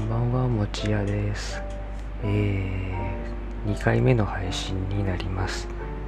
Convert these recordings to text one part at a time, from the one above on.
んばんは、もちやです。2回目の配信になります。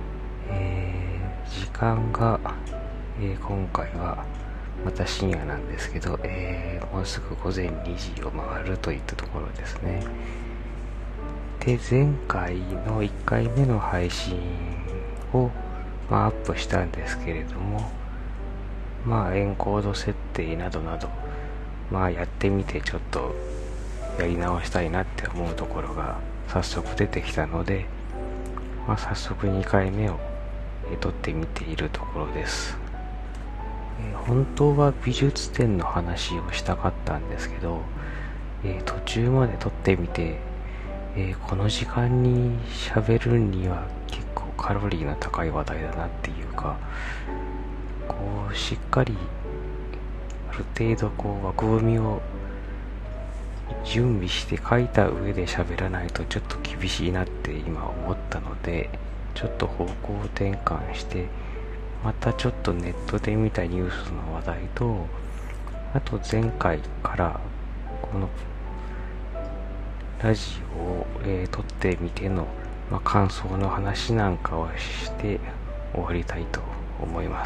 時間が、今回はまた深夜なんですけど、もうすぐ午前2時を回るといったところですね。で、前回の1回目の配信を、アップしたんですけれども、エンコード設定などなど、やってみてちょっとやり直したいなって思うところが早速出てきたので、早速2回目を撮ってみているところです。本当は美術展の話をしたかったんですけど、途中まで撮ってみて、この時間に喋るには結構カロリーの高い話題だなっていうか、しっかりある程度枠組みを準備して書いた上で喋らないとちょっと厳しいなって今思ったので、ちょっと方向転換して、またちょっとネットで見たニュースの話題と、あと前回からこのラジオを、撮ってみての、感想の話なんかをして終わりたいと思います。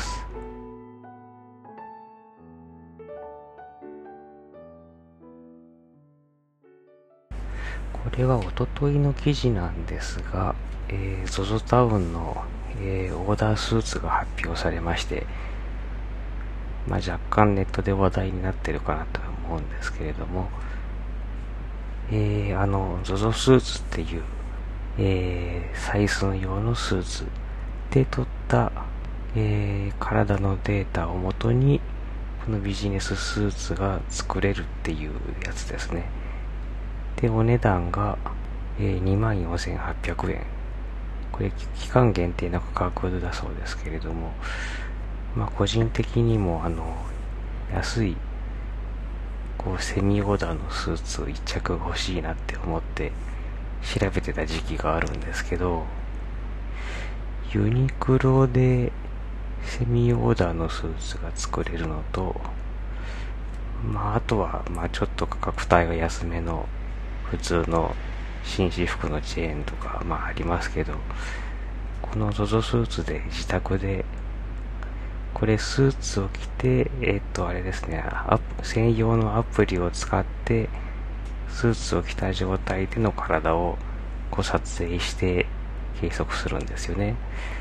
これはおとといの記事なんですが、ZOZO タウンの、オーダースーツが発表されまして、若干ネットで話題になってるかなと思うんですけれども、ZOZO スーツっていう、採寸用のスーツで撮った、体のデータをもとにこのビジネススーツが作れるっていうやつですね。で、お値段が、24,800円。これ期間限定の価格だそうですけれども、個人的にも安いセミオーダーのスーツを一着欲しいなって思って調べてた時期があるんですけど、ユニクロでセミオーダーのスーツが作れるのと、あとはちょっと価格帯が安めの普通の紳士服のチェーンとかありますけど、この ZOZO スーツで自宅でこれスーツを着てあれですね、専用のアプリを使ってスーツを着た状態での体を撮影して計測するんですよね。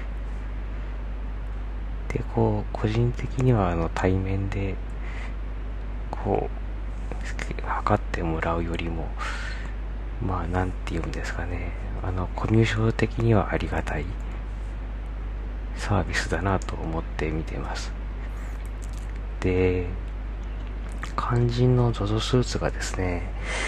で個人的には対面で測ってもらうよりもなんて言うんですかね、コミュ障的にはありがたいサービスだなと思って見てます。で、肝心の ZOZO スーツがですね、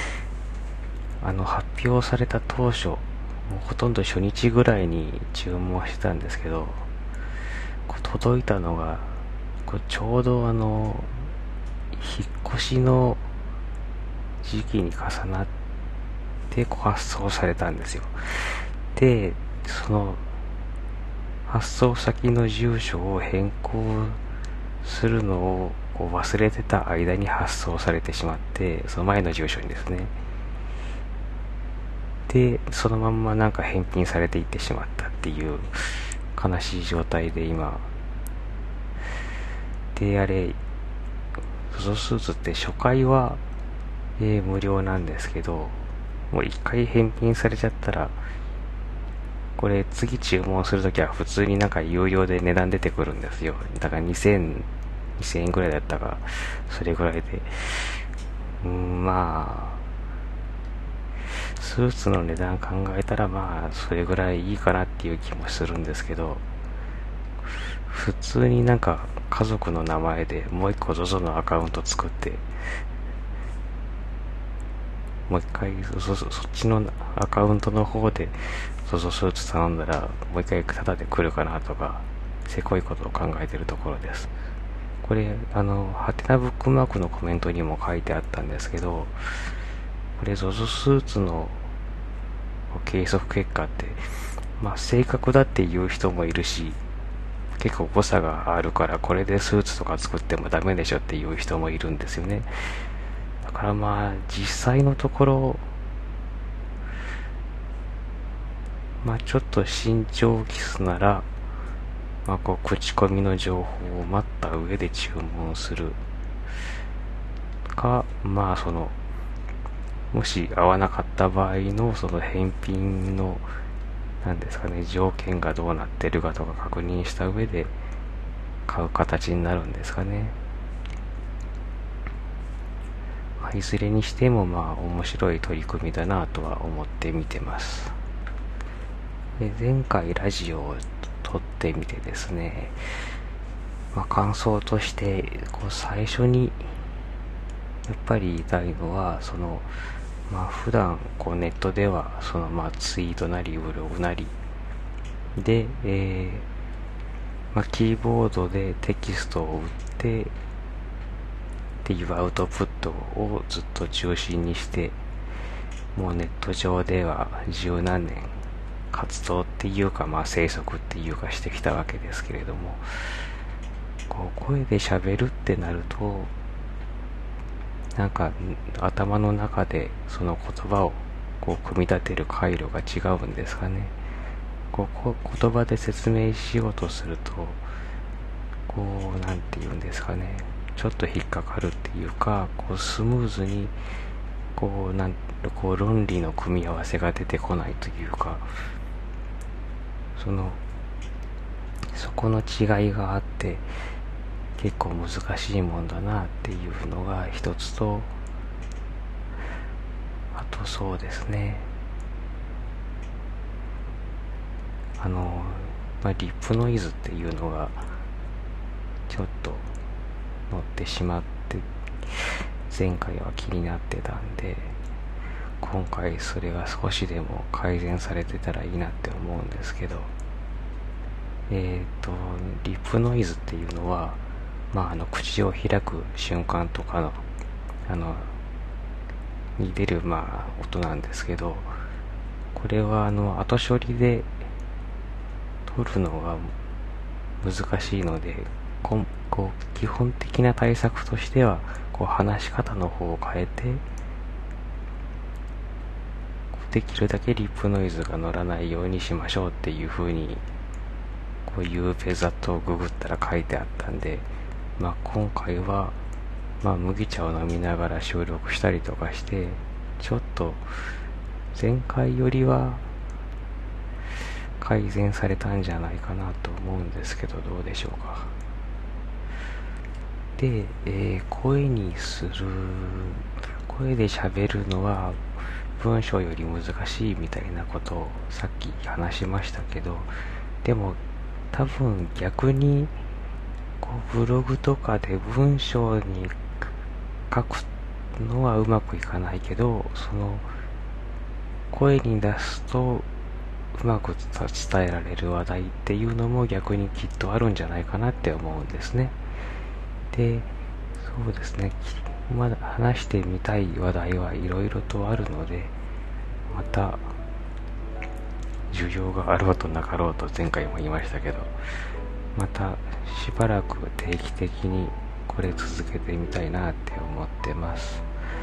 発表された当初、もうほとんど初日ぐらいに注文してたんですけど、届いたのがちょうど引っ越しの時期に重なって発送されたんですよ。で、その発送先の住所を変更するのを忘れてた間に発送されてしまって、その前の住所にですね。で、そのまんま返品されていってしまったっていう悲しい状態で今。で、あれ、ZOZO スーツって初回は、無料なんですけど、もう一回返品されちゃったら、これ次注文するときは普通に有料で値段出てくるんですよ。だから2000円ぐらいだったか、それぐらいで。スーツの値段考えたらそれぐらいいいかなっていう気もするんですけど、普通に家族の名前でもう一個 ZOZO のアカウント作って、もう一回そっちのアカウントの方で ZOZO スーツ頼んだらもう一回タダで来るかなとか、せこいことを考えているところです。これハテナブックマークのコメントにも書いてあったんですけど、これ ZOZO スーツの計測結果って正確だっていう人もいるし、結構誤差があるからこれでスーツとか作ってもダメでしょっていう人もいるんですよね。だからまあ実際のところ、まあちょっと慎重を期すなら、まあこう口コミの情報を待った上で注文するか、まあもし合わなかった場合のその返品のなんですかね、条件がどうなってるかとか確認した上で買う形になるんですかね。まあ、いずれにしてもまあ面白い取り組みだなとは思って見てます。で、前回ラジオを撮ってみてですね、まあ、感想としてこう最初にやっぱり言いたいのはまあ普段こうネットではまあツイートなりブログなりで、まあ、キーボードでテキストを打ってっていうアウトプットをずっと中心にしてもうネット上では十何年活動っていうかまあ生息っていうかしてきたわけですけれども、こう声で喋るってなるとなんか頭の中でその言葉をこう組み立てる回路が違うんですかね。こう言葉で説明しようとするとこうなんて言うんですかね、ちょっと引っかかるっていうか、こうスムーズにこう論理の組み合わせが出てこないというか、そこの違いがあって結構難しいもんだなっていうのが一つと、あとそうですね、まあ、リップノイズっていうのがちょっと乗ってしまって前回は気になってたんで、今回それが少しでも改善されてたらいいなって思うんですけど、リップノイズっていうのは、まあ、口を開く瞬間とかに出るまあ音なんですけど、これは後処理で取るのが難しいので、こう基本的な対策としてはこう話し方の方を変えてできるだけリップノイズが乗らないようにしましょうっていう風にこういうペザとググったら書いてあったんで、まあ今回はまあ麦茶を飲みながら収録したりとかしてちょっと前回よりは改善されたんじゃないかなと思うんですけど、どうでしょうか。で、声で喋るのは文章より難しいみたいなことをさっき話しましたけど、でも多分逆にこうブログとかで文章に書くのはうまくいかないけど、声に出すとうまく伝えられる話題っていうのも逆にきっとあるんじゃないかなって思うんですね。で、そうですね、まだ話してみたい話題はいろいろとあるので、また需要があろうとなかろうと前回も言いましたけど、またしばらく定期的にこれ続けてみたいなって思ってます。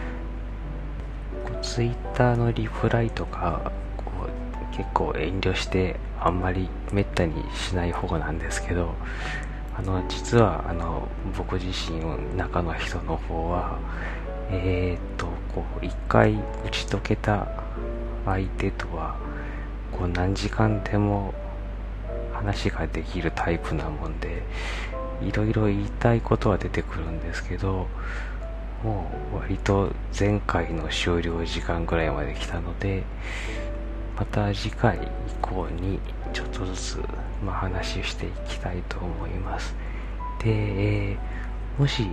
ツイッターのリプライとか結構遠慮してあんまりめったにしない方なんですけど、実は僕自身中の人の方はこう一回打ち解けた相手とはこう何時間でも話ができるタイプなもんで、いろいろ言いたいことは出てくるんですけど、もう割と前回の終了時間ぐらいまで来たので、また次回以降にちょっとずつ話をしていきたいと思います。で、もし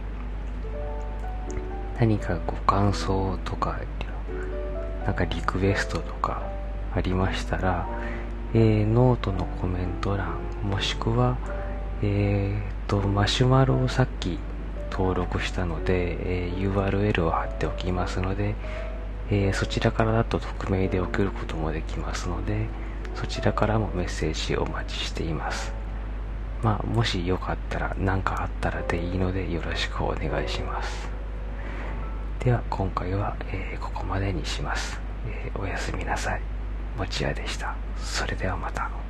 何かご感想とかなんかリクエストとかありましたら、ノートのコメント欄もしくはマシュマロをさっき登録したので、URL を貼っておきますので、そちらからだと匿名で送ることもできますので、そちらからもメッセージをお待ちしています。もしよかったら何かあったらでいいのでよろしくお願いします。 では今回は、ここまでにします。おやすみなさい。もちやでした。それではまた。